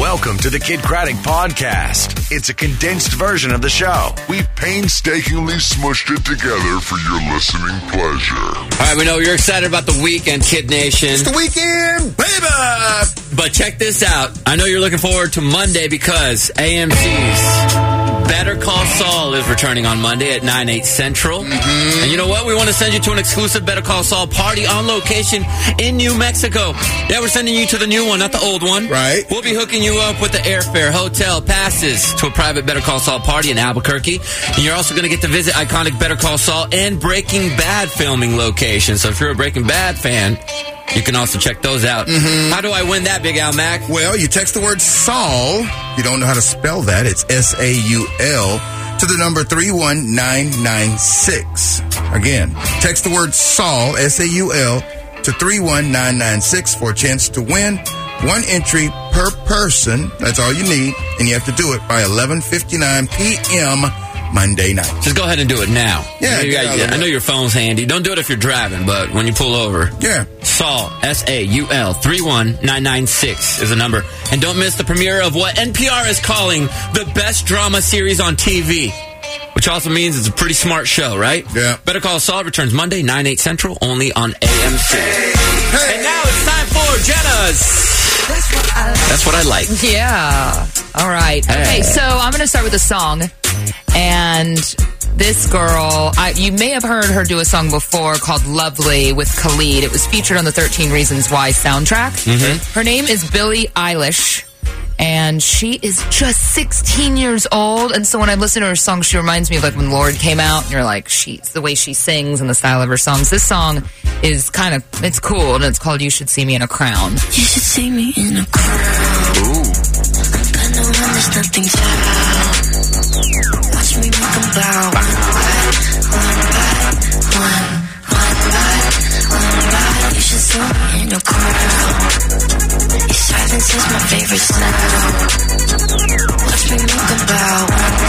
Welcome to the Kid Craddock Podcast. It's a condensed version of the show. We've painstakingly smushed it together for your listening pleasure. All right, we know you're excited about the weekend, Kid Nation. It's the weekend, baby! But check this out. I know you're looking forward to Monday because AMC's Better Call Saul is returning on Monday at 9/8 Central. Mm-hmm. And you know what? We want to send you to an exclusive Better Call Saul party on location in New Mexico. Yeah, we're sending you to the new one, not the old one. Right. We'll be hooking you up with the airfare, hotel, passes to a private Better Call Saul party in Albuquerque. And you're also going to get to visit iconic Better Call Saul and Breaking Bad filming locations. So if you're a Breaking Bad fan, you can also check those out. Mm-hmm. How do I win that, Big Al Mac? Well, you text the word Saul. If you don't know how to spell that, it's S-A-U-L to the number 31996. Again, text the word Saul, S-A-U-L, to 31996 for a chance to win. One entry per person. That's all you need. And you have to do it by 11:59 p.m. Monday night. Just go ahead and do it now. Yeah, I know your phone's handy. Don't do it if you're driving, but when you pull over. Yeah. Saul, S-A-U-L, 31996 is the number. And don't miss the premiere of what NPR is calling the best drama series on TV, which also means it's a pretty smart show, right? Yeah. Better Call Saul returns Monday, 9/8 Central, only on AMC. Hey. And now it's time for Jenna's. That's what I like. Yeah. All right. Hey. Okay, so I'm going to start with a song. And this girl, you may have heard her do a song before called Lovely with Khalid. It was featured on the 13 Reasons Why soundtrack. Mm-hmm. Her name is Billie Eilish. And she is just 16 years old. And so when I listen to her song, she reminds me of like when Lorde came out. And you're like, it's the way she sings and the style of her songs. This song is it's cool. And it's called You Should See Me in a Crown. You should see me in a crown. Ooh. But no one, there's nothing to watch me make them bow. One. You should see me in a crown. Your silence is my favorite sound. Watch me make them bow.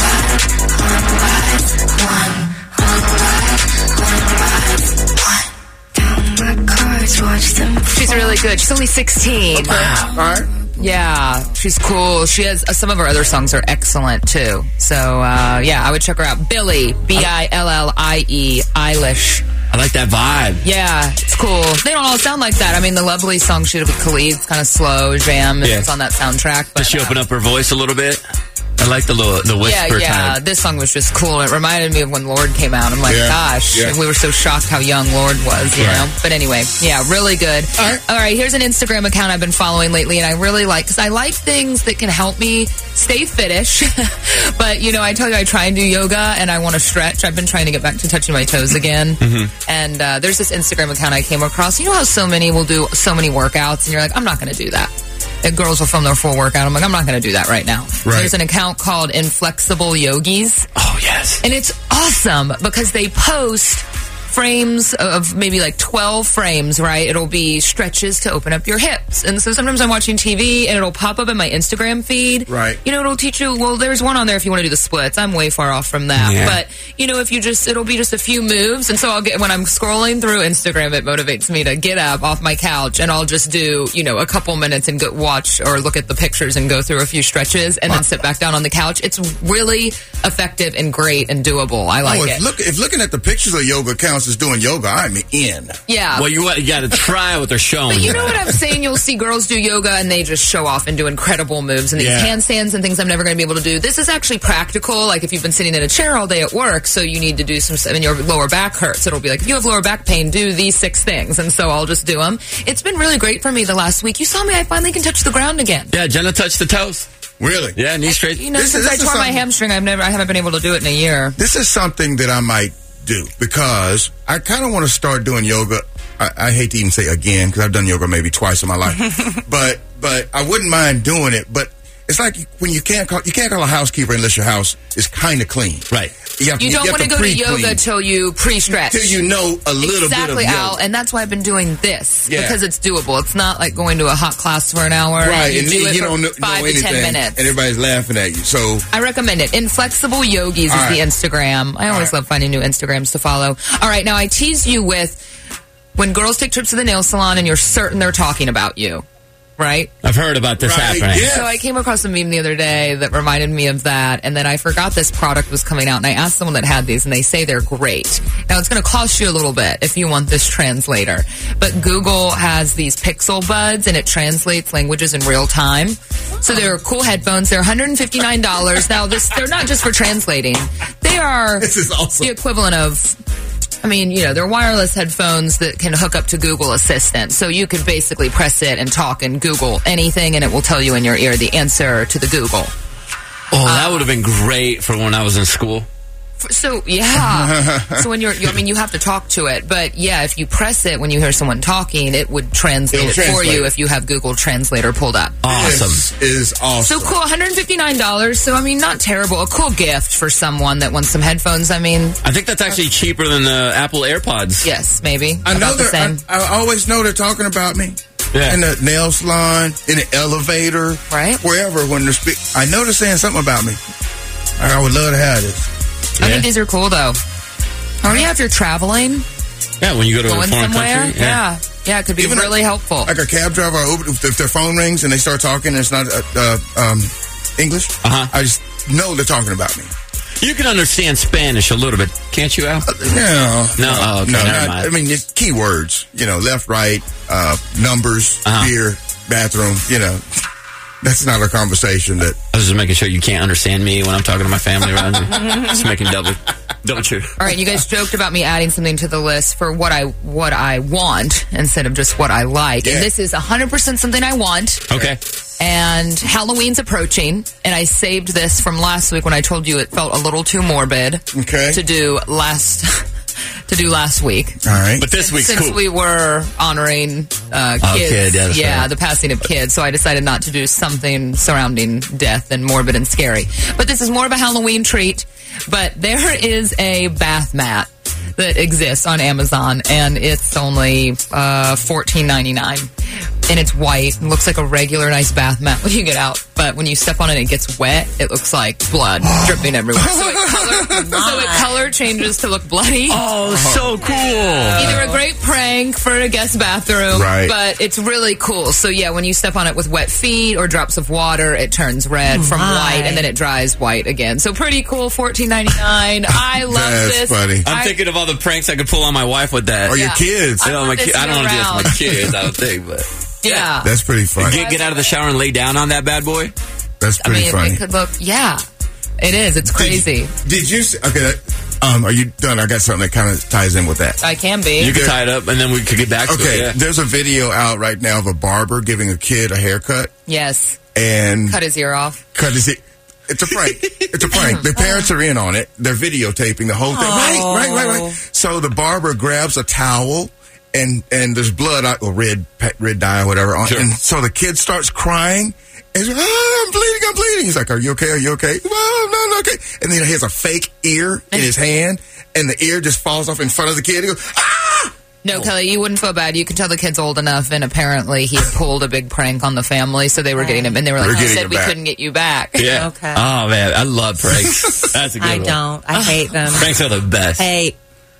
One. Down my cards, watch them fall. She's really good. She's only 16. Wow. All right. Yeah, she's cool. She has some of her other songs are excellent too. So I would check her out. Billie, Billie, Eilish. I like that vibe. Yeah, it's cool. They don't all sound like that. I mean, the Lovely song she did with Khalid, it's kind of slow jam. Yeah. It's on that soundtrack. But, Does she open up her voice a little bit? I like the whisper Yeah. type. This song was just cool. It reminded me of when Lorde came out. I'm like, gosh, we were so shocked how young Lorde was, you know? But anyway, yeah, really good. All right, here's an Instagram account I've been following lately, and I really like, because I like things that can help me stay fittish. But, I tell you, I try and do yoga, and I want to stretch. I've been trying to get back to touching my toes again. Mm-hmm. And there's this Instagram account I came across. You know how so many will do so many workouts, and you're like, I'm not going to do that. And girls will film their full workout. I'm like, I'm not going to do that right now. Right. There's an account called Inflexible Yogis. Oh, yes. And it's awesome because they post frames of maybe like 12 frames, right? It'll be stretches to open up your hips. And so sometimes I'm watching TV and it'll pop up in my Instagram feed. Right. It'll teach you, well, there's one on there if you want to do the splits. I'm way far off from that. Yeah. But, if you it'll be just a few moves. And so when I'm scrolling through Instagram, it motivates me to get up off my couch and I'll just do, a couple minutes and watch or look at the pictures and go through a few stretches and then sit back down on the couch. It's really effective and great and doable. I like it. If looking at the pictures of yoga counts as doing yoga, I'm in. Yeah. Well, you got to try what they're showing. But you know what I'm saying? You'll see girls do yoga and they just show off and do incredible moves and these handstands and things I'm never going to be able to do. This is actually practical. Like if you've been sitting in a chair all day at work, so you need to do some stuff and your lower back hurts. It'll be like, if you have lower back pain, do these 6 things. And so I'll just do them. It's been really great for me the last week. You saw me. I finally can touch the ground again. Yeah, Jenna touched the toes. Really? Yeah, knee straight. Since I tore my hamstring, I haven't been able to do it in a year. This is something that I might do because I kind of want to start doing yoga. I hate to even say again because I've done yoga maybe twice in my life, but I wouldn't mind doing it. But it's like when you can't call a housekeeper unless your house is kind of clean. Right. You don't want to go to yoga till you pre-stretch. Till you know a little bit of yoga. Al, and that's why I've been doing this. Yeah. Because it's doable. It's not like going to a hot class for an hour. Right. You do it you for don't know 5 to anything, 10 minutes. and everybody's laughing at you. So I recommend it. Inflexible Yogis is the Instagram. I always love finding new Instagrams to follow. All right. Now, I tease you with when girls take trips to the nail salon and you're certain they're talking about you. right? I've heard about this happening. Yes. So I came across a meme the other day that reminded me of that, and then I forgot this product was coming out, and I asked someone that had these, and they say they're great. Now, it's going to cost you a little bit if you want this translator, but Google has these Pixel Buds, and it translates languages in real time. So they're cool headphones. They're $159. Now, they're not just for translating. They are This is awesome. the equivalent of... I mean, they're wireless headphones that can hook up to Google Assistant. So you could basically press it and talk and Google anything, and it will tell you in your ear the answer to the Google. Oh, that would have been great for when I was in school. So, yeah. So when you have to talk to it. But, yeah, if you press it when you hear someone talking, it would translate It'll it for translate you it. if you have Google Translator pulled up. Awesome. This is awesome. So cool, $159. So, I mean, not terrible. A cool gift for someone that wants some headphones. I mean, I think that's actually cheaper than the Apple AirPods. yes, maybe. I know About the same. I always know they're talking about me. Yeah. In the nail salon, in the elevator, Right. wherever when they're I know they're saying something about me. I would love to have this. I Yeah. think these are cool, though. Or yeah, if you're traveling, Yeah, when you go to a going foreign somewhere. country. Yeah, it could be Even really helpful. Like a cab driver, if their phone rings and they start talking and it's not English, I just know they're talking about me. You can understand Spanish a little bit, can't you, Al? No. Oh, okay, never mind. I mean, it's keywords, left, right, numbers, beer, bathroom, That's not a conversation that... I was just making sure you can't understand me when I'm talking to my family around you. Just making double true. All right, you guys joked about me adding something to the list for what I want instead of just what I like. Yeah. And this is 100% something I want. Okay. And Halloween's approaching, and I saved this from last week when I told you it felt a little too morbid to do last week. All right. But this week's Since cool. we were honoring kids. kid, yeah, that's right. The passing of kids. So I decided not to do something surrounding death and morbid and scary. But this is more of a Halloween treat. But there is a bath mat that exists on Amazon, and it's only $14.99. And it's white. It looks like a regular nice bath mat when you get out. But when you step on it, it gets wet. It looks like blood dripping everywhere. So it color changes to look bloody. Oh, so cool. Either a great prank for a guest bathroom, Right. but it's really cool. So, yeah, when you step on it with wet feet or drops of water, it turns red from white, and then it dries white again. So, pretty cool, $14.99. I love That's this. funny. I'm thinking of all the pranks I could pull on my wife with that. Or your kids. I don't want to do this around. with my kids, I would think, but... Yeah. That's pretty funny. Get out of the shower and lay down on that bad boy? That's I pretty mean, funny. it could look, it is. It's crazy. Did you see... Okay, are you done? I got something that kind of ties in with that. I can be. You can tie it up, and then we could get back to it. Okay, Yeah. there's a video out right now of a barber giving a kid a haircut Yes. and Cut his ear off. It's a prank. It's a prank. The parents are in on it. They're videotaping the whole thing. Right. So the barber grabs a towel and there's blood or red dye or whatever on it. Sure. And so the kid starts crying. And he's like, I'm bleeding. He's like, are you okay? Well, no, okay. And then he has a fake ear in his hand, and the ear just falls off in front of the kid. He goes, ah! No, Kelly, you wouldn't feel bad. You can tell the kid's old enough, and apparently he had pulled a big prank on the family, so they were getting him, and they were like, We're "You getting said him we back." couldn't get you back." Yeah. Okay. Oh, man. I love pranks. That's a good I one. don't. I hate them. Pranks are the best. Hey,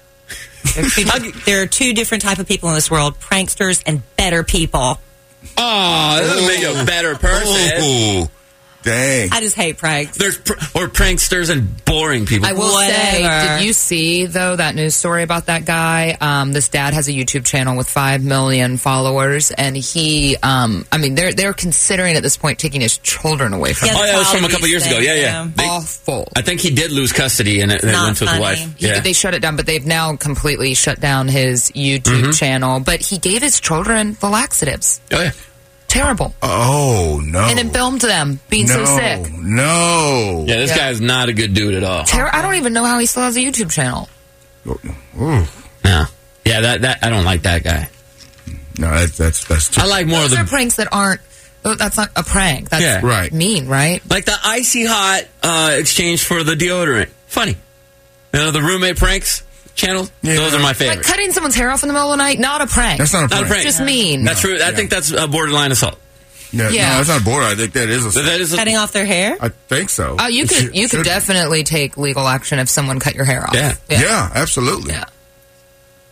there are two different type of people in this world: pranksters and better people. Oh, that doesn't make you a better person. Ooh, dang. I just hate pranks. There's or pranksters and boring people. I will say, Whatever. did you see, though, that news story about that guy? This dad has a YouTube channel with 5 million followers, and he, they're considering at this point taking his children away from him. Oh, yeah, it was from a child couple years ago. abuse Yeah. thing, They- Awful. I think he did lose custody, and it Not went to his funny. wife. Yeah. They shut it down, but they've now completely shut down his YouTube channel. But he gave his children the laxatives. Oh, yeah. Terrible. Oh, no. And then filmed them being so sick. No. Yeah, this guy's not a good dude at all. I don't even know how he still has a YouTube channel. Ooh. No. Yeah, that I don't like that guy. No, that's too... I like more Those of are the... pranks that aren't. That's not a prank. That's Yeah. Right. mean, right? Like the icy hot exchange for the deodorant. Funny. The roommate pranks channel? Yeah. Those are my Like favorite. cutting someone's hair off in the middle of the night, not a prank. That's not a Not a prank. prank. Just mean. That's true. I Yeah. think that's a borderline assault. Yeah. Yeah. No, that's not a border. I think that is a... That is a, Cutting off their hair. I think so. Oh, you could definitely take legal action if someone cut your hair off. Yeah. Yeah, absolutely. Yeah.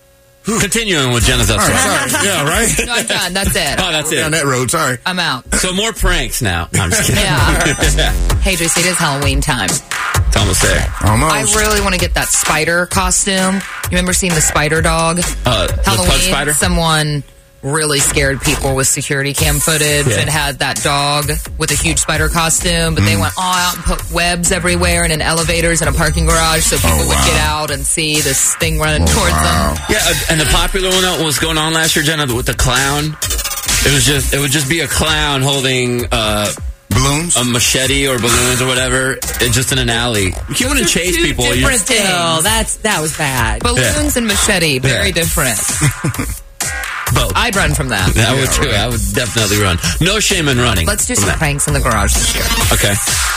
Continuing with Jenna's upset. Sorry. Yeah, right? No, I'm done. That's it. Oh, that's it. Down that road, sorry. I'm out. So more pranks now. No, I'm just kidding. Yeah. Hey, Tracy, it is Halloween time. It's almost there. Almost. I really want to get that spider costume. You remember seeing the spider dog? The Halloween, pug spider? someone really scared people with security cam footage and had that dog with a huge spider costume, but they went all out and put webs everywhere and in elevators and a parking garage so people would get out and see this thing running towards them. Yeah, and the popular one that was going on last year, Jenna, with the clown. It would just be a clown holding balloons, a machete or balloons or whatever, just in an alley. You wouldn't chase people. Different things. That was bad. Balloons and machete, very different. Both. I'd run from that. I would too. I would definitely run. No shame in running. Let's do some pranks in the garage this year. Okay.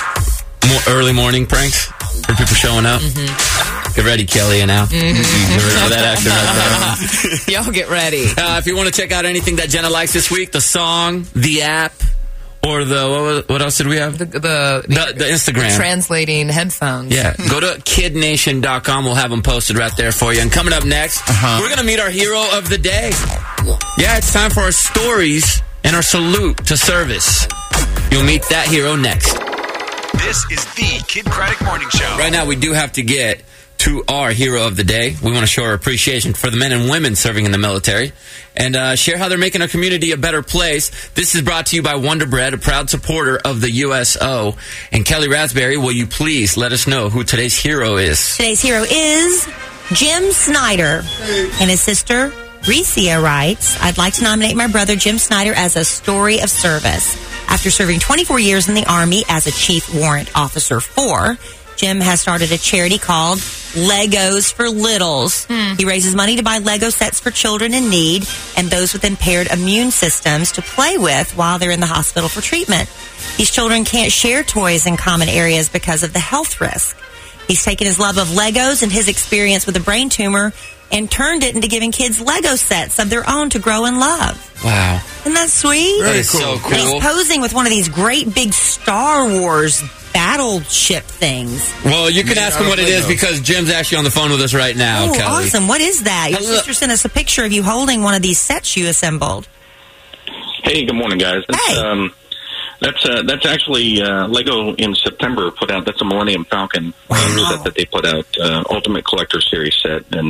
More early morning pranks for people showing up. Get ready, Kelly, and Al. Get ready for that action right there. Y'all get ready. If you want to check out anything that Jenna likes this week, the song, the app, or what else did we have? The Instagram. Translating headphones. Yeah. Go to kidnation.com. We'll have them posted right there for you. And coming up next, we're going to meet our hero of the day. Yeah, it's time for our stories and our salute to service. You'll meet that hero next. This is the Kid Craddock Morning Show. Right now, we do have to get to our hero of the day. We want to show our appreciation for the men and women serving in the military and share how they're making our community a better place. This is brought to you by Wonder Bread, a proud supporter of the USO. And Kelly Raspberry, will you please let us know who today's hero is? Today's hero is Jim Snyder. And his sister, Recia, writes, I'd like to nominate my brother Jim Snyder as a story of service. After serving 24 years in the Army as a Chief Warrant Officer 4, Jim has started a charity called Legos for Littles. He raises money to buy Lego sets for children in need and those with impaired immune systems to play with while they're in the hospital for treatment. These children can't share toys in common areas because of the health risk. He's taken his love of Legos and his experience with a brain tumor and turned it into giving kids Lego sets of their own to grow and love. Wow. Isn't that sweet? That is so cool. He's posing with one of these great big Star Wars battleship things. Well, you can ask him what it is because Jim's actually on the phone with us right now, Oh, Kelly. awesome. What is that? Your sister sent us a picture of you holding one of these sets you assembled. Hey, good morning, guys. Hey. That's actually Lego in September put out. That's a Millennium Falcon set that they put out, Ultimate Collector Series set, and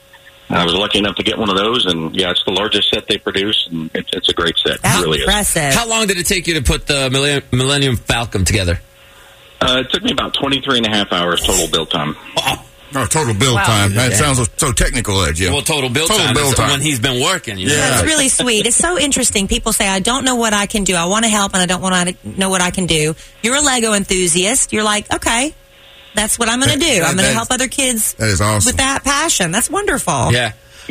I was lucky enough to get one of those. And yeah, it's the largest set they produce, and it's a great set. That's it really impressive. How long did it take you to put the Millennium Falcon together? It took me about 23 and a half hours total build time. Oh, total build time. That sounds so technical, Jim. Well, total build time is when he's been working. You know? That's really sweet. It's so interesting. People say, I don't know what I can do. I want to help, and I don't want to know what I can do. You're a Lego enthusiast. You're like, okay, that's what I'm going to do. I'm going to help other kids that is awesome. with that passion. That's wonderful. Yeah.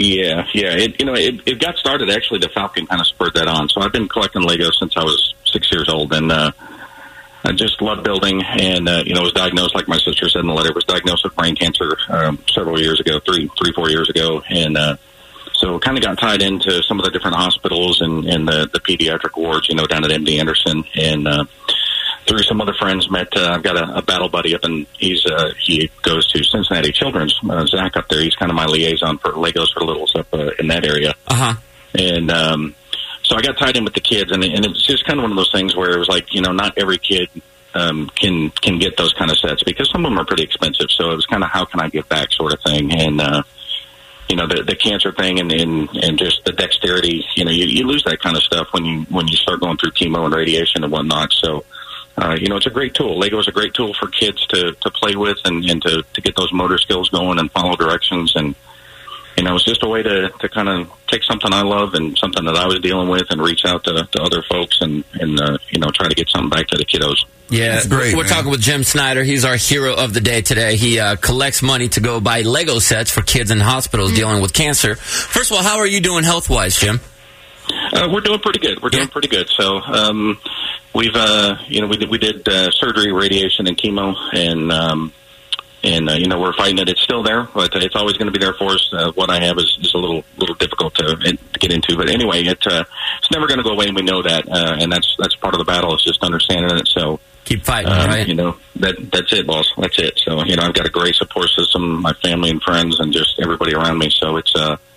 It got started, actually, the Falcon kind of spurred that on. So I've been collecting Lego since I was 6 years old, and I just love building, and was diagnosed, like my sister said in the letter, was diagnosed with brain cancer several years ago, 4 years ago, and so kind of got tied into some of the different hospitals and the pediatric wards, down at MD Anderson, and through some other friends met. I've got a battle buddy up, and he goes to Cincinnati Children's. Zach up there, he's kind of my liaison for Legos for Littles up in that area, and. So I got tied in with the kids, and it's just kind of one of those things where it was like, not every kid can get those kind of sets because some of them are pretty expensive. So it was kind of how can I give back sort of thing, and the cancer thing and just the dexterity. You lose that kind of stuff when you start going through chemo and radiation and whatnot. So it's a great tool. Lego is a great tool for kids to play with and to get those motor skills going and follow directions and. It's just a way to kind of take something I love and something that I was dealing with and reach out to other folks and try to get something back to the kiddos. Yeah, that's great. We're talking with Jim Snyder. He's our hero of the day today. He collects money to go buy Lego sets for kids in hospitals dealing with cancer. First of all, how are you doing health-wise, Jim? We're doing pretty good. We're doing pretty good. So we did surgery, radiation, and chemo, and we're fighting it. It's still there, but it's always going to be there for us. What I have is a little difficult to get into, but anyway, it's never going to go away, and we know that, and that's part of the battle. It's just understanding it. So keep fighting, right? That's it, boss. That's it. So I've got a great support system, my family and friends, and just everybody around me. So it's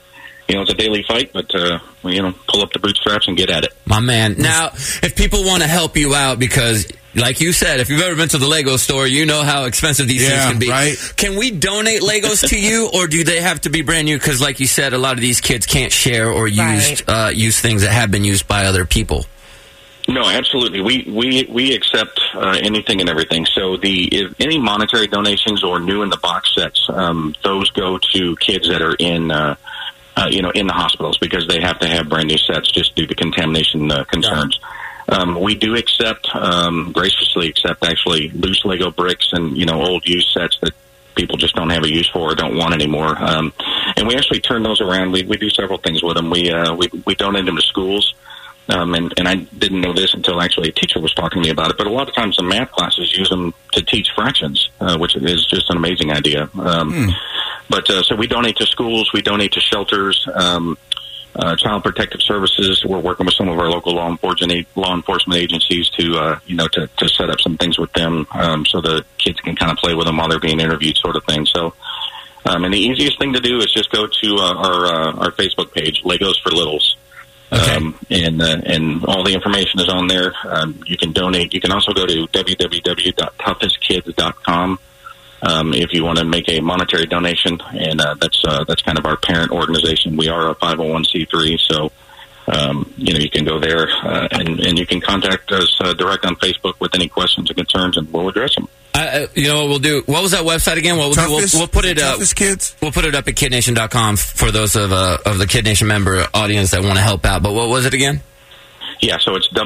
it's a daily fight, but, pull up the bootstraps and get at it. My man. Now, if people want to help you out, because like you said, if you've ever been to the Lego store, you know how expensive these things can be. Right. Can we donate Legos to you, or do they have to be brand new? Because like you said, a lot of these kids can't share or use things that have been used by other people. No, absolutely. We accept anything and everything. So if any monetary donations or new in the box sets, those go to kids that are in the hospitals, because they have to have brand new sets just due to contamination concerns. We do graciously accept actually loose Lego bricks and old used sets that people just don't have a use for or don't want anymore. And we actually turn those around. We do several things with them. We donate them to schools. And I didn't know this until actually a teacher was talking to me about it, but a lot of times the math classes use them to teach fractions, which is just an amazing idea. But so we donate to schools, we donate to shelters, Child Protective Services. We're working with some of our local law enforcement agencies to set up some things with them, so the kids can kind of play with them while they're being interviewed, sort of thing. So, and the easiest thing to do is just go to our Facebook page, Legos for Littles. Okay. And all the information is on there. You can donate. You can also go to www.toughestkids.com if you want to make a monetary donation, and that's kind of our parent organization. We are a 501c3, so you can go there and you can contact us direct on Facebook with any questions or concerns, and we'll address them. What we'll do? What was that website again? What we'll do? We'll put it up. Kids. We'll put it up at KidNation.com for those of the Kid Nation member audience that want to help out. But what was it again? Yeah, so it's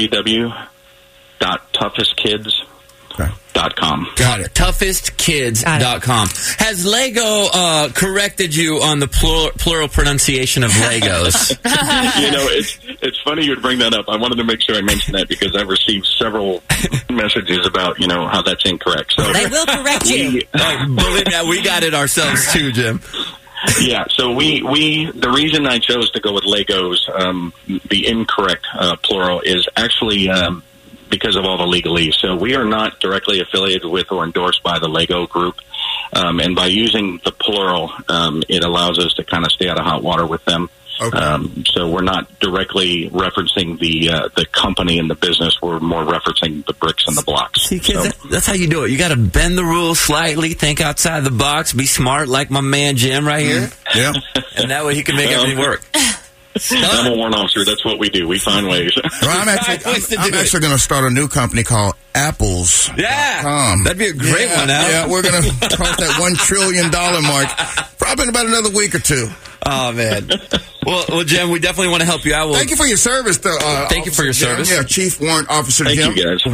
www.toughestkids.com. Got it. Toughestkids.com. Has Lego corrected you on the plural pronunciation of Legos? It's funny you would bring that up. I wanted to make sure I mentioned that because I've received several messages about, how that's incorrect. So they will correct you. Believe me, we got it ourselves too, Jim. Yeah, so the reason I chose to go with Legos, the incorrect plural, is actually because of all the legalese. So we are not directly affiliated with or endorsed by the Lego group. And by using the plural, it allows us to kind of stay out of hot water with them. Okay. So we're not directly referencing the company and the business. We're more referencing the bricks and the blocks. See, kids, that's how you do it. You got to bend the rules slightly, think outside the box, be smart like my man Jim right here. Yeah. And that way he can make everything work. I'm a warrant officer. That's what we do. We find ways. Well, I'm actually going to start a new company called Apples. Yeah. That'd be a great one, Al. Yeah, we're going to cross that $1 trillion mark probably in about another week or two. Oh, man. Well, Jim, we definitely want to help you out. Thank you for your service, though. Thank you for your service. Yeah, Chief Warrant Officer Jim. Thank you, guys.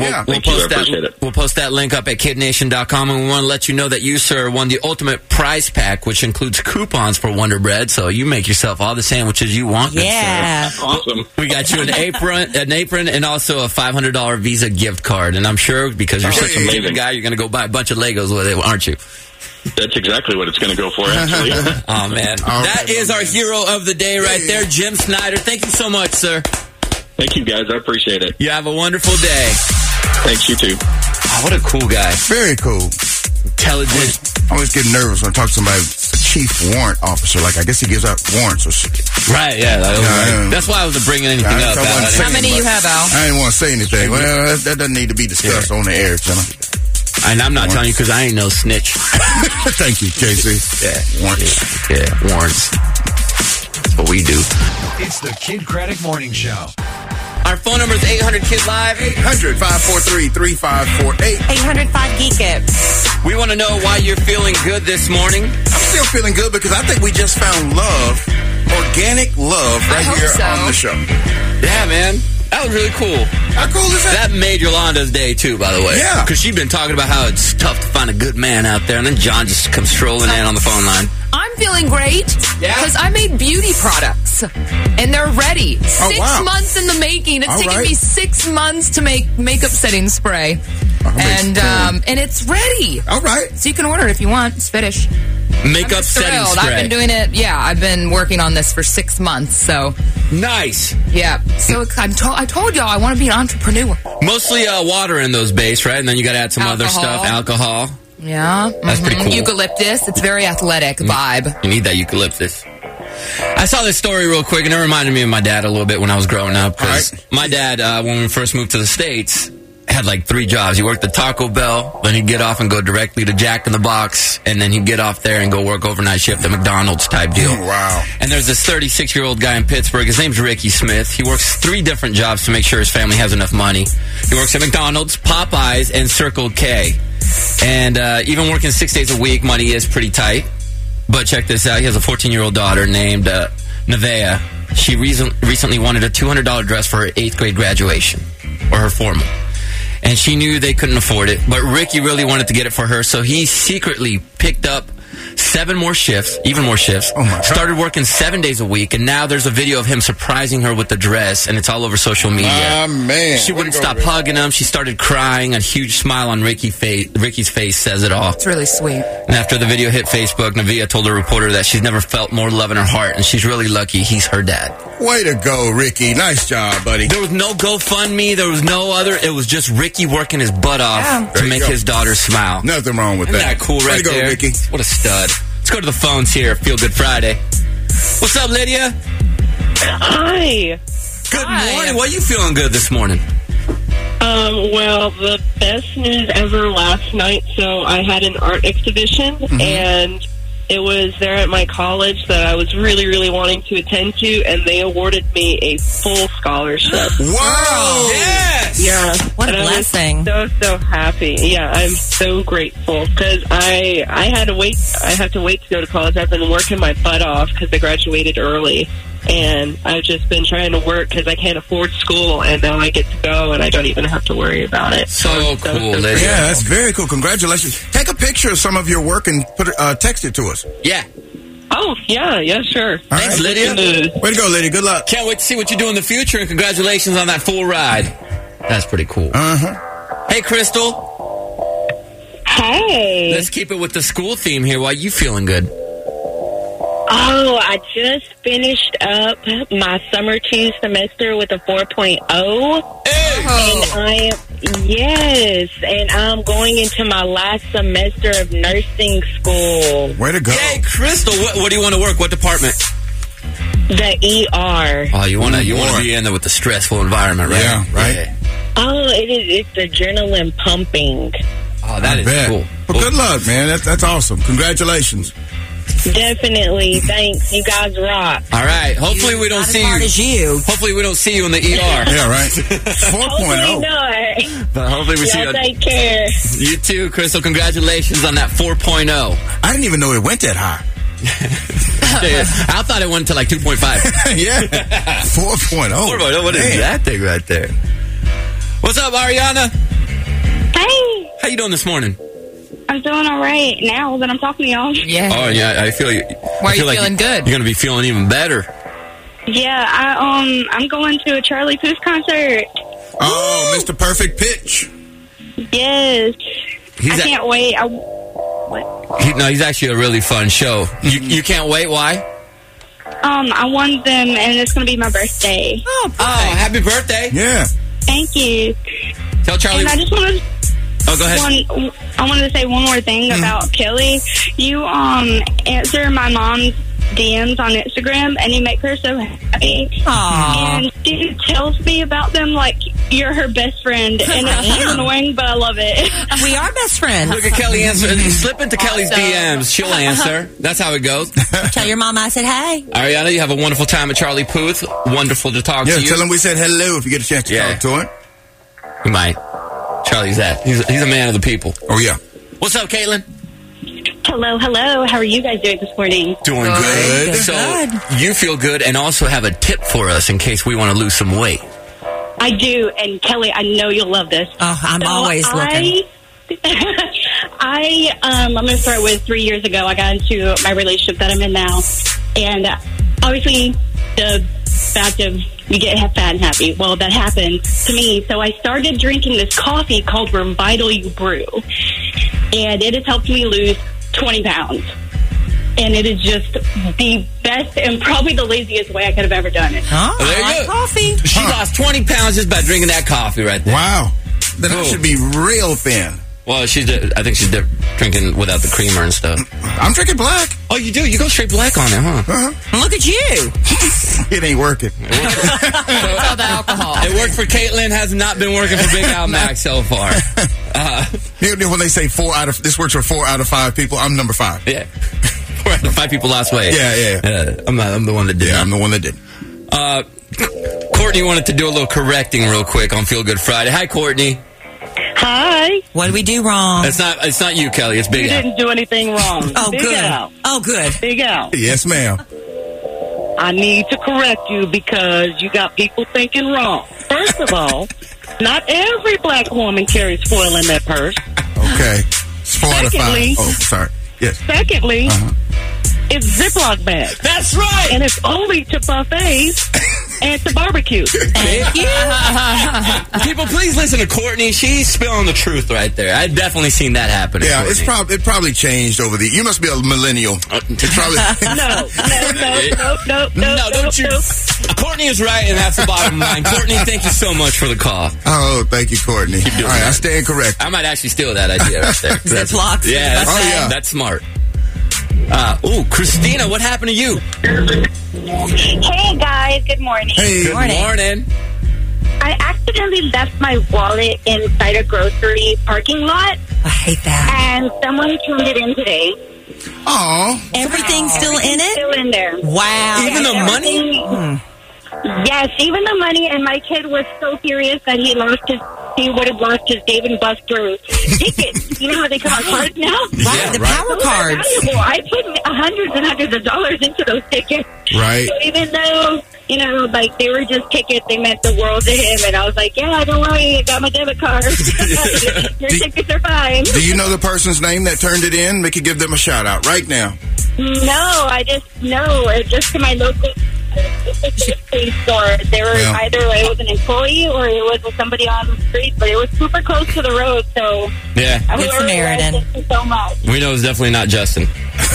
We'll post that link up at KidNation.com, and we want to let you know that you, sir, won the ultimate prize pack, which includes coupons for Wonder Bread, so you make yourself all the sandwiches you want. Yeah. Awesome. We got you an apron, and also a $500 Visa gift card, and I'm sure because you're such an amazing guy, you're going to go buy a bunch of Legos with it, aren't you? That's exactly what it's going to go for, actually. Oh, man. That is our hero of the day right there, Jim Snyder. Thank you so much, sir. Thank you, guys. I appreciate it. You have a wonderful day. Thanks, you too. Oh, what a cool guy. Very cool. Intelligent. I always get nervous when I talk to somebody, a chief warrant officer. Like, I guess he gives out warrants or shit. Right, yeah. That's why I wasn't bringing anything up. How many you have, Al? I didn't want to say anything. Well, that doesn't need to be discussed on the air, gentlemen. And I'm not telling you because I ain't no snitch. Thank you, Casey. Yeah, warrants. Yeah, warrants. That's what we do. It's the Kid Craddock Morning Show. Our phone number is 800-KID-LIVE. 800-543-3548. 800-5-GEEK-IT. We want to know why you're feeling good this morning. I'm still feeling good because I think we just found love, organic love, right here on the show. Yeah, man. That was really cool. How cool is that? That made Yolanda's day, too, by the way. Yeah. Because she'd been talking about how it's tough to find a good man out there, and then John just comes strolling in on the phone line. I'm feeling great because I made beauty products, and they're ready. 6 months in the making. It's taken me 6 months to make makeup setting spray. And it's ready. All right. So you can order it if you want. It's finished. Makeup setting spray. I've been doing it. Yeah, I've been working on this for 6 months. So nice. Yeah. So I told y'all I want to be an entrepreneur. Mostly water in those base, right? And then you got to add some other stuff. Alcohol. Yeah. That's pretty cool. Eucalyptus. It's very athletic vibe. You need that eucalyptus. I saw this story real quick, and it reminded me of my dad a little bit when I was growing up. Because my dad, when we first moved to the States, had like 3 jobs. He worked at Taco Bell, then he'd get off and go directly to Jack in the Box, and then he'd get off there and go work overnight shift at McDonald's type deal. Wow. And there's this 36-year-old guy in Pittsburgh. His name's Ricky Smith. He works 3 different jobs to make sure his family has enough money. He works at McDonald's, Popeyes, and Circle K. And even working 6 days a week, money is pretty tight. But check this out. He has a 14-year-old daughter named Nevaeh. She recently wanted a $200 dress for her 8th grade graduation, or her formal. And she knew they couldn't afford it, but Ricky really wanted to get it for her, so he secretly picked up 7 more shifts, even more shifts, started working 7 days a week, and now there's a video of him surprising her with the dress, and it's all over social media. Man. She wouldn't stop hugging him. She started crying. A huge smile on Ricky's face says it all. It's really sweet. And after the video hit Facebook, Nevaeh told a reporter that she's never felt more love in her heart, and she's really lucky he's her dad. Way to go, Ricky. Nice job, buddy. There was no GoFundMe. There was no other. It was just Ricky working his butt off to make his daughter smile. Nothing wrong with Isn't that. that cool right there? Way to go, Ricky. What a stud. Let's go to the phones here. Feel Good Friday. What's up, Lydia? Hi. Good morning. Why are you feeling good this morning? Well, the best news ever last night. So I had an art exhibition, and it was there at my college that I was really, really wanting to attend to, and they awarded me a full scholarship. Wow! Yes! Yeah. What a blessing. I was so happy. Yeah, I'm so grateful because I had to wait. I have to wait to go to college. I've been working my butt off because I graduated early. And I've just been trying to work because I can't afford school, and now I get to go, and I don't even have to worry about it. So cool, Lydia. Yeah, that's very cool. Congratulations. Take a picture of some of your work and text it to us. Yeah. Oh, yeah, sure. Thanks, Lydia. Way to go, Lydia. Good luck. Can't wait to see what you do in the future, and congratulations on that full ride. That's pretty cool. Hey, Crystal. Hey. Let's keep it with the school theme here. Why you feeling good? Oh, I just finished up my summer 2 semester with a 4.0. And I'm going into my last semester of nursing school. Way to go. Hey, Crystal, what do you want to work? What department? The ER. Oh, you want to be in there with the stressful environment, right? Yeah, right. Yeah. Oh, it's adrenaline pumping. Oh, that is cool. Well, good luck, man. That's awesome. Congratulations. Definitely. Thanks. You guys rock. All right. Hopefully we don't see you. Hopefully we don't see you in the ER. Yeah, right. 4.0. Hopefully not. But hopefully we see you. Take care. You too, Crystal. Congratulations on that 4.0. I didn't even know it went that high. I thought it went to like 2.5. Yeah. 4.0. 4.0. What is that thing right there? What's up, Ariana? Hey. How you doing this morning? I'm doing all right now that I'm talking to y'all. Yeah. Oh, yeah. I feel you. Why are you feeling good? You're going to be feeling even better. Yeah, I'm going to a Charlie Puth concert. Oh, Mr. Perfect Pitch. Yes. I can't wait. He's actually a really fun show. You can't wait. Why? I won them, and it's going to be my birthday. Oh, happy birthday. Yeah. Thank you. Tell Charlie. And I just wanted... Oh, go ahead. I wanted to say one more thing about Kelly. You answer my mom's DMs on Instagram, and you make her so happy. Aww. And she tells me about them like you're her best friend, and it's annoying, but I love it. We are best friends. Look at Kelly answer. Slip into Kelly's DMs. She'll answer. That's how it goes. Tell your mom I said hey. Ariana, you have a wonderful time at Charlie Puth. Wonderful to talk to you. Yeah, tell him we said hello if you get a chance to talk to him. You might. Charlie's that. He's a man of the people. Oh, yeah. What's up, Caitlin? Hello. How are you guys doing this morning? Doing good. So you feel good and also have a tip for us in case we want to lose some weight. I do. And Kelly, I know you'll love this. Oh, I'm always looking. I'm going to start with 3 years ago. I got into my relationship that I'm in now. And obviously the fact of you get fat and happy. Well, that happened to me. So I started drinking this coffee called Revital You Brew. And it has helped me lose 20 pounds. And it is just the best and probably the laziest way I could have ever done it. Oh, there you go. Coffee. She lost 20 pounds just by drinking that coffee right there. Wow. Then I should be real thin. Well, I think she's drinking without the creamer and stuff. I'm drinking black. Oh, you do? You go straight black on it, huh? Uh-huh. Look at you. It ain't working. It's all the alcohol. It worked for Caitlin. Has not been working for Big Al Mac so far. When they say this works for 4 out of 5 people, I'm number 5. Yeah. 4 out of 5 people lost weight. Yeah. I'm the one that did. Yeah, I'm the one that did. Courtney wanted to do a little correcting real quick on Feel Good Friday. Hi, Courtney. Hi. What did we do wrong? It's not you, Kelly. It's Big Al. You didn't do anything wrong. Oh, Big good. Al. Oh, good. Big Al. Yes, ma'am. I need to correct you because you got people thinking wrong. First of all, not every black woman carries foil in their purse. Okay. It's 4 out of 5. Oh, sorry. Yes. Secondly, it's Ziploc bags. That's right. And it's only to buffets and to barbecues. Thank you. People, please listen to Courtney. She's spilling the truth right there. I've definitely seen that happen. Yeah, it probably changed over the. You must be a millennial. It's probably no, don't you? Courtney is right, and that's the bottom line. Courtney, thank you so much for the call. Oh, thank you, Courtney. Keep doing All right, that. I stand correct. I might actually steal that idea right there. Ziplocs. Yeah, yeah. That's smart. Christina, what happened to you? Hey, guys. Good morning. Hey, Good morning. I accidentally left my wallet inside a grocery parking lot, I hate that. and someone turned it in today. Oh, Everything's still in it? Still in there. Wow. Even the money? Yes, even the money, and my kid was so furious that he would have lost his Dave & Buster's tickets. You know how they come on cards now? Right, the power Those are cards. valuable. I put hundreds and hundreds of dollars into those tickets. right. So even though, like they were just tickets, they meant the world to him. And I was like, yeah, don't worry, I got my debit card. Your tickets are fine. Do you know the person's name that turned it in? We could give them a shout out right now. No, it's just to my local store. They were either it was an employee or it was somebody on the street, but it was super close to the road. So Yeah. Good Samaritan. Thank you so much. We know it's definitely not Justin.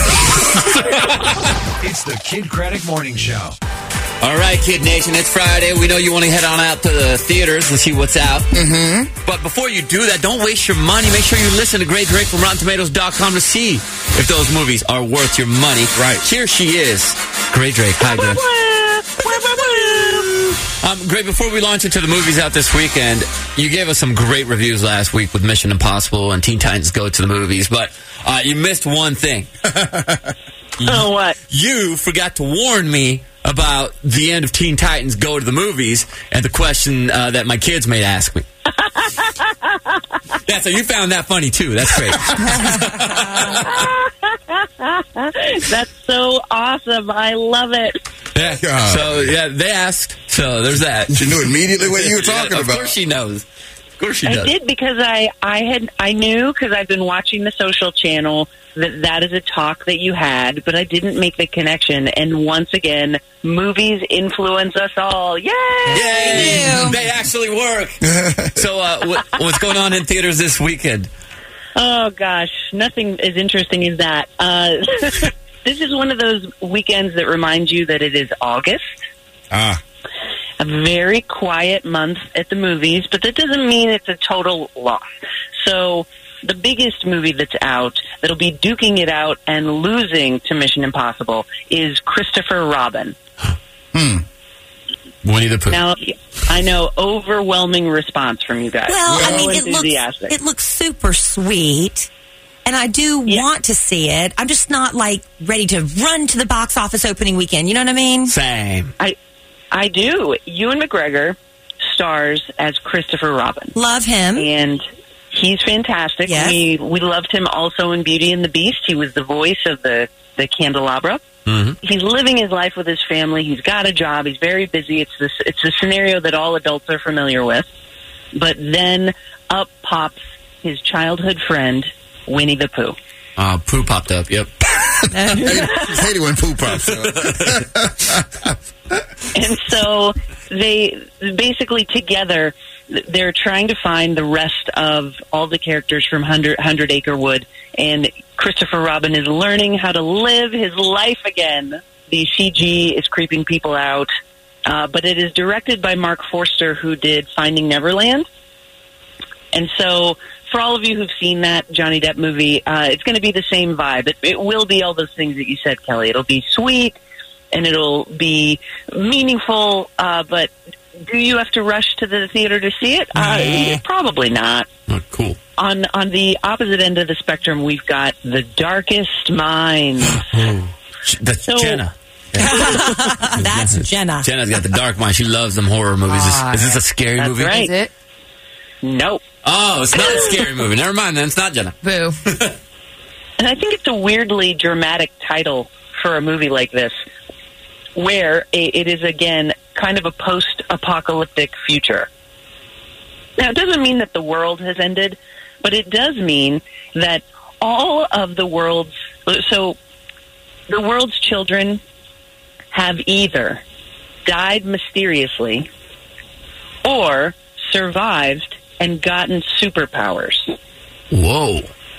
It's the Kid Craddock Morning Show. All right, Kid Nation, it's Friday. We know you want to head on out to the theaters and see what's out. Mm-hmm. But before you do that, don't waste your money. Make sure you listen to Great Drake from RottenTomatoes.com to see if those movies are worth your money. Right. Here she is, Great Drake. Hi, Great. Great, before we launch into the movies out this weekend, you gave us some great reviews last week with Mission Impossible and Teen Titans Go to the Movies, but you missed one thing. Oh, what? You forgot to warn me about the end of Teen Titans Go to the Movies and the question that my kids may ask me. Yeah, so you found that funny, too. That's great. That's so awesome. I love it. Yeah. So, yeah, they asked. So there's that. She knew immediately what you were talking Of about. course she knows. Of course she does. I did because I knew because I've been watching the social channel that is a talk that you had, but I didn't make the connection. And once again, movies influence us all. Yay! Yay! They actually work. So what's going on in theaters this weekend? Oh, gosh. Nothing as interesting as that. This is one of those weekends that reminds you that it is August. A very quiet month at the movies, but that doesn't mean it's a total loss. So the biggest movie that's out that'll be duking it out and losing to Mission Impossible is Christopher Robin. Winnie the Pooh. Now, I know overwhelming response from you guys. Well, So I mean, enthusiastic. it looks super sweet. And I do want to see it. I'm just not, ready to run to the box office opening weekend. You know what I mean? Same. I do. Ewan McGregor stars as Christopher Robin. Love him. And he's fantastic. Yes. We loved him also in Beauty and the Beast. He was the voice of the candelabra. Mm-hmm. He's living his life with his family. He's got a job. He's very busy. It's a scenario that all adults are familiar with. But then up pops his childhood friend, Winnie the Pooh. Pooh popped up, yep. I hate it when Pooh pops up. And so they basically together, they're trying to find the rest of all the characters from 100 Acre Wood. And Christopher Robin is learning how to live his life again. The CG is creeping people out. But it is directed by Mark Forster, who did Finding Neverland. And so for all of you who've seen that Johnny Depp movie, it's going to be the same vibe. It will be all those things that you said, Kelly. It'll be sweet and it'll be meaningful, but do you have to rush to the theater to see it? Probably not. Oh, cool. On the opposite end of the spectrum, we've got The Darkest Minds. That's Jenna. That's Jenna. Jenna's got the dark mind. She loves them horror movies. Is this a scary That's movie? right. Is it? Nope. Oh, it's not a scary movie. Never mind then. It's not Jenna. Boo. And I think it's a weirdly dramatic title for a movie like this, where it is, again, kind of a post-apocalyptic future. Now, it doesn't mean that the world has ended, but it does mean that all of the world's... So, the world's children have either died mysteriously or survived and gotten superpowers. Whoa.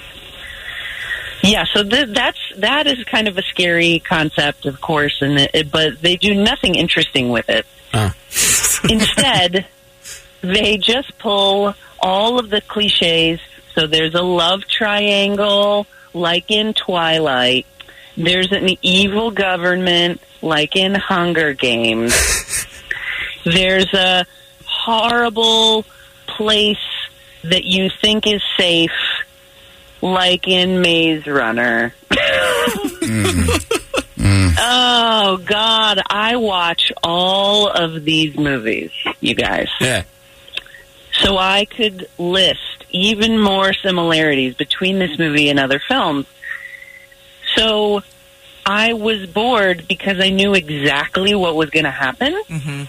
Yeah, so that is kind of a scary concept, of course, but they do nothing interesting with it. Instead, they just pull all of the cliches. So there's a love triangle, like in Twilight. There's an evil government, like in Hunger Games. There's a horrible place that you think is safe, like in Maze Runner. Oh, God, I watch all of these movies, you guys. Yeah. So I could list even more similarities between this movie and other films. So I was bored because I knew exactly what was going to happen. Mm-hmm.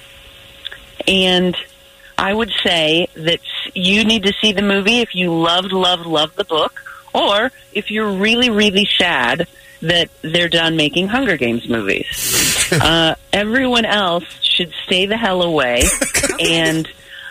And I would say that you need to see the movie if you loved the book, or if you're really, really sad that they're done making Hunger Games movies. Everyone else should stay the hell away. And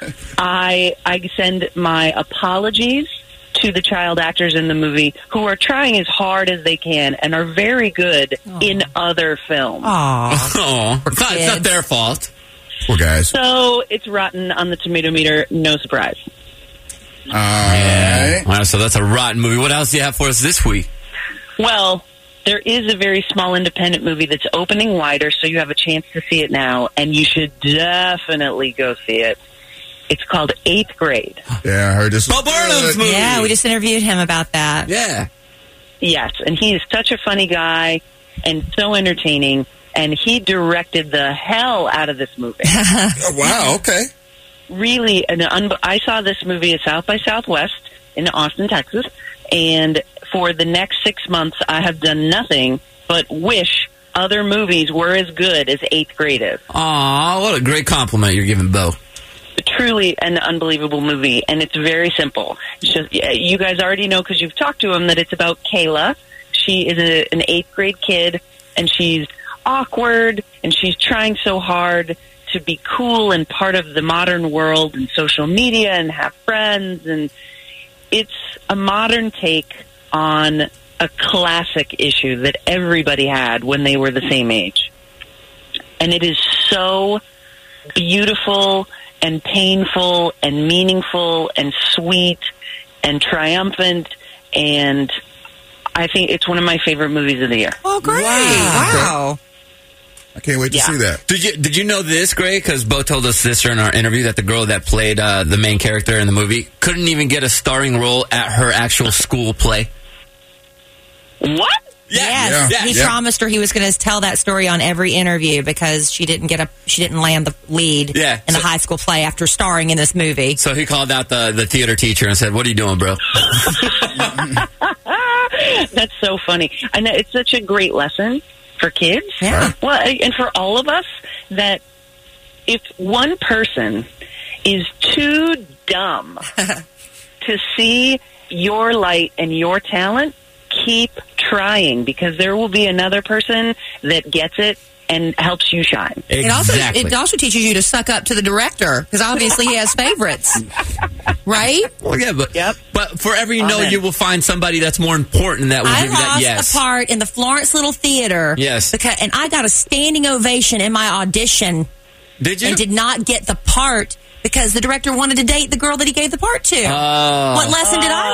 I send my apologies to the child actors in the movie who are trying as hard as they can and are very good in other films. It's not their fault. Poor guys. So it's rotten on the tomato meter, no surprise. All right. Wow, so that's a rotten movie. What else do you have for us this week? Well, there is a very small independent movie that's opening wider, so you have a chance to see it now, and you should definitely go see it. It's called 8th Grade. Yeah, I heard this. Bob Burnham's movie. Yeah, we just interviewed him about that. Yeah. Yes, and he is such a funny guy and so entertaining, and he directed the hell out of this movie. Oh, wow, okay. Really, I saw this movie at South by Southwest in Austin, Texas, and for the next 6 months, I have done nothing but wish other movies were as good as 8th Grade is. Aw, what a great compliment you're giving Bo. Truly an unbelievable movie, and it's very simple. It's just, you guys already know because you've talked to him that it's about Kayla. She is an 8th grade kid, and she's awkward, and she's trying so hard to be cool and part of the modern world and social media and have friends, and it's a modern take on a classic issue that everybody had when they were the same age. And it is so beautiful and painful and meaningful and sweet and triumphant, and I think it's one of my favorite movies of the year. Oh, great. Wow. I can't wait to see that. Did you know this, Gray? Because Bo told us this during our interview that the girl that played the main character in the movie couldn't even get a starring role at her actual school play. What? Yes. He promised her he was going to tell that story on every interview because she didn't land the lead in the high school play after starring in this movie. So he called out the theater teacher and said, "What are you doing, bro?" That's so funny. I know it's such a great lesson for kids. Yeah. Well, and for all of us, that if one person is too dumb to see your light and your talent, keep trying, because there will be another person that gets it and helps you shine. Exactly. It also teaches you to suck up to the director, because obviously he has favorites. Right? Well, yeah, but for every no, you will find somebody that's more important that will give you that yes. I lost a part in the Florence Little Theater. Yes. And I got a standing ovation in my audition. Did you? And did not get the part because the director wanted to date the girl that he gave the part to. What lesson did I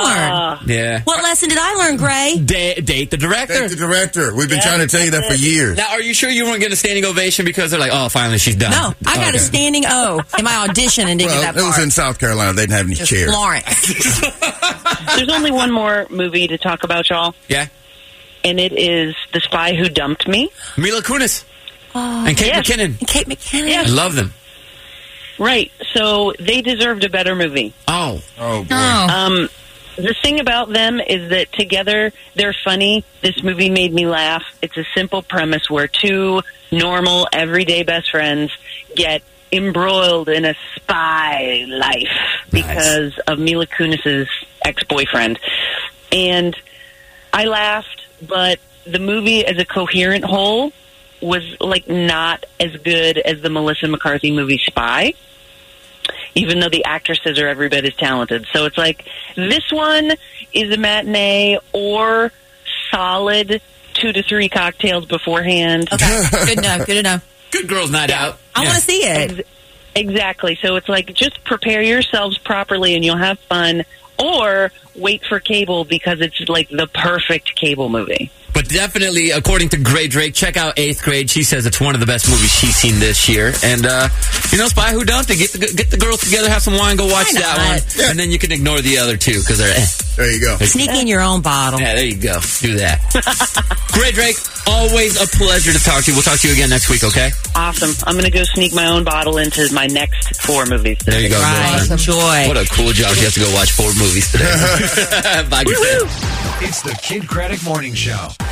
Yeah. What lesson did I learn, Gray? Date the director. Date the director. We've been trying to tell you that for years. Now, are you sure you weren't getting a standing ovation because they're like, oh, finally she's done? No, I got a standing O in my audition and didn't get that it was part. in South Carolina. They didn't have any chairs. Florence. There's only one more movie to talk about, y'all. Yeah. And it is The Spy Who Dumped Me. Mila Kunis. And Kate McKinnon. And Kate McKinnon. Yes. I love them. Right. So they deserved a better movie. Oh. Oh, boy. The thing about them is that together they're funny. This movie made me laugh. It's a simple premise where two normal, everyday best friends get embroiled in a spy life because of Mila Kunis's ex-boyfriend. And I laughed, but the movie as a coherent whole was like not as good as the Melissa McCarthy movie Spy, even though the actresses are every bit as talented. So it's like, this one is a matinee or solid 2 to 3 cocktails beforehand. Okay, good enough, good enough. Good girls' night out. I want to see it. Exactly. So it's like, just prepare yourselves properly and you'll have fun, or wait for cable because it's like the perfect cable movie. But definitely, according to Gray Drake, check out 8th Grade. She says it's one of the best movies she's seen this year. And, Spy Who Dumped It. Get the girls together, have some wine, go watch that one. Yeah. And then you can ignore the other two because they're There you go. Sneak in your own bottle. Yeah, there you go. Do that. Gray Drake, always a pleasure to talk to you. We'll talk to you again next week, okay? Awesome. I'm going to go sneak my own bottle into my next 4 movies today. There you go. Right. Enjoy. What a cool job. She has to go watch 4 movies today. Bye, Christine. It's the Kid Craddock Morning Show.